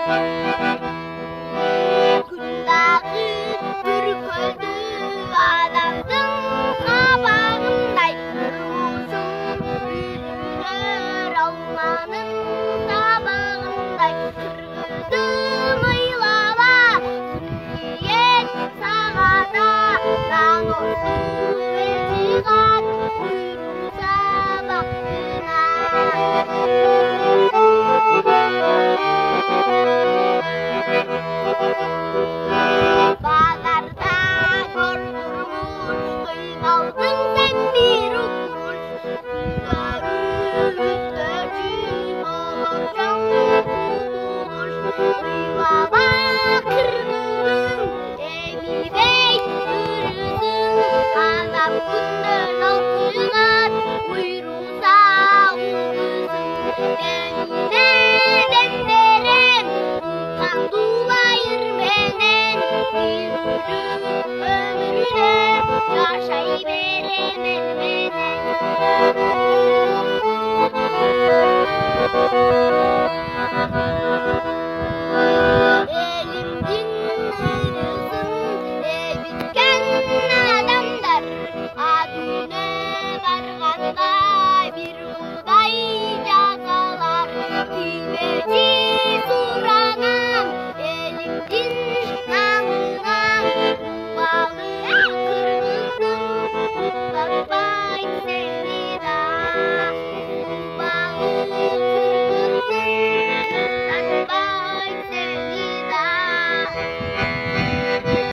Күндегі бір көзі адамдың қабағындай, тұрмысың үйренер алманың сабағындай. Кіргізім ойлава сүрген сағата, заң осы бертиған үйру сабағына. Базарда көрдірміш, қиналдың сен бір ұқмыш, күндері үстәжі болып жаңғылмыш. Ұйлава кіргізің, емебей үрізің, азап күнді жалқыған ұйруса ұлғызың. Денінен берем, қандулайыр менен, өмірде yaşay veremem.